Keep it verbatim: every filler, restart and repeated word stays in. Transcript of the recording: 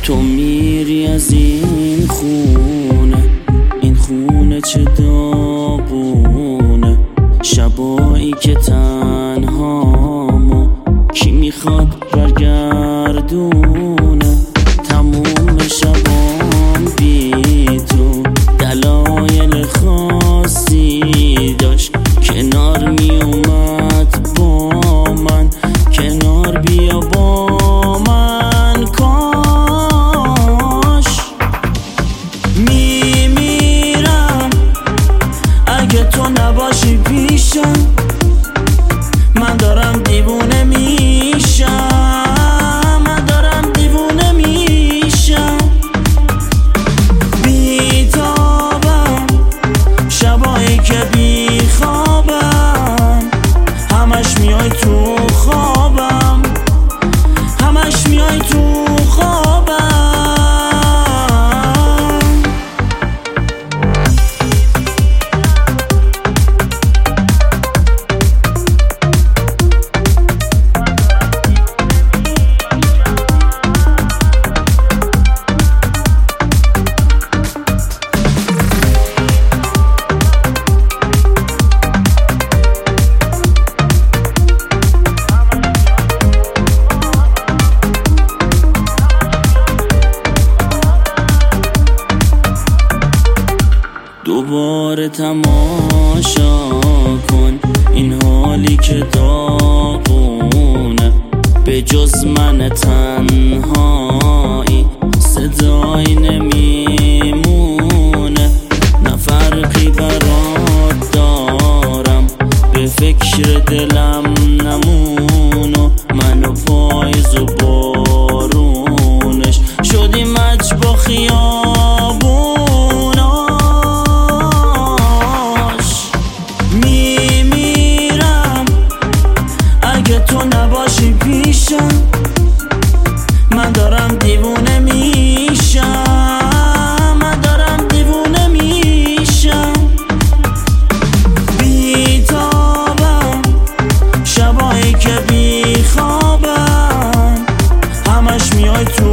تو میری از این خونه، این خونه چه داغونه. شبایی که تنهامو کی میخواد برگردونه. تموم شبام بی تو دلایل خاصی داشت. کنار میومد با من، کنار بیا با من. کاش میمیرم اگه تو نباشی پیشم. من دارم دیوونه میشم، من دارم دیوونه میشم. بیتابم شبایی که بیخوابم، همش میای تو خوابم، همش میای تو خوابم. دوباره تماشا کن این حالی که داغونه. به جز من تنهایی صدایی نمیمونه. نه فرقی برات دارم، به فکر دلم نمونو. منو پاییز و بارونش شدی مچ با خیابون. تو نباشی پیشم، من دارم دیوونه میشم، من دارم دیوونه میشم. بیتابم شبایی که بیخوابم، همش میای تو